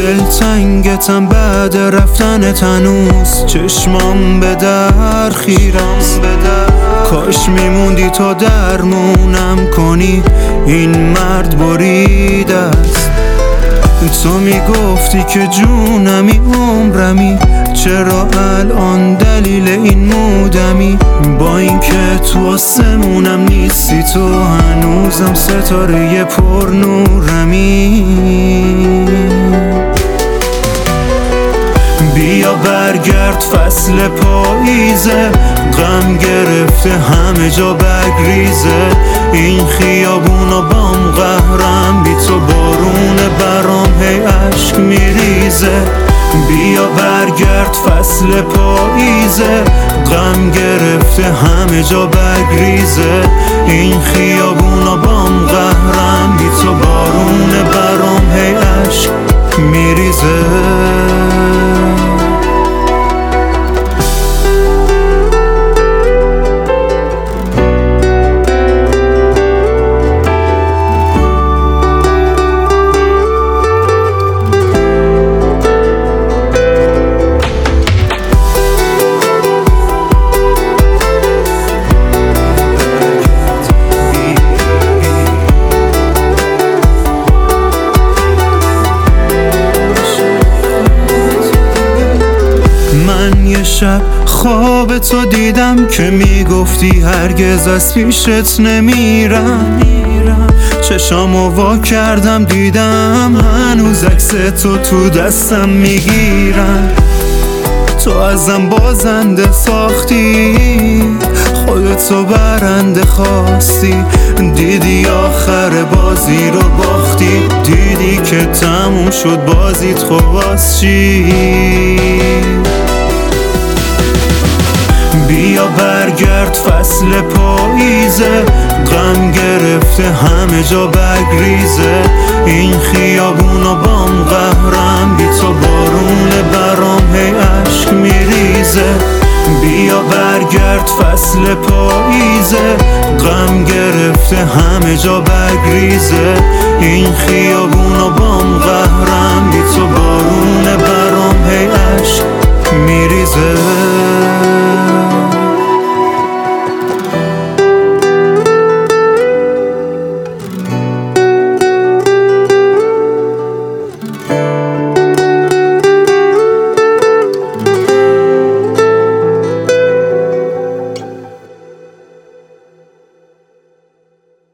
دلتنگتم بعد رفتن تنوز چشمام به در خیرست. کاش میموندی تا درمونم کنی، این مرد بریده است. تو میگفتی که جونمی عمرمی، چرا الان دلیل این مودمی؟ با اینکه تو آسمونم نیستی تو هنوزم ستاره پر نورمی. بیا برگرد فصل پاییزه، غم گرفته همه جا بگریزه. این خیابونا بام قهرم، بی تو بارون برام هی عشق میریزه. بیا برگرد فصل پاییزه، غم گرفته همه جا بگریزه. این خیابونا بام قهرم، بی تو بارون برام هی عشق میریزه. من یه شب خواب تو دیدم که میگفتی هرگز از پیشت نمیرم. چشامو وا کردم دیدم هنوز عکس تو دستم میگیرم. تو ازم بازنده ساختی، خودتو برنده خواستی. دیدی آخر بازی رو باختی، دیدی که تموم شد بازیت خواست چی؟ بیا برگرد فصل پاییزه، غم گرفته همه جا بگریزه. این خیابونا بام قهرم، بی تو بارون برام هی عشق میریزه. بیا برگرد فصل پاییزه، غم گرفته همه جا بگریزه. این خیابونا بام قهرم، بی تو بارون برام هی عشق میریزه.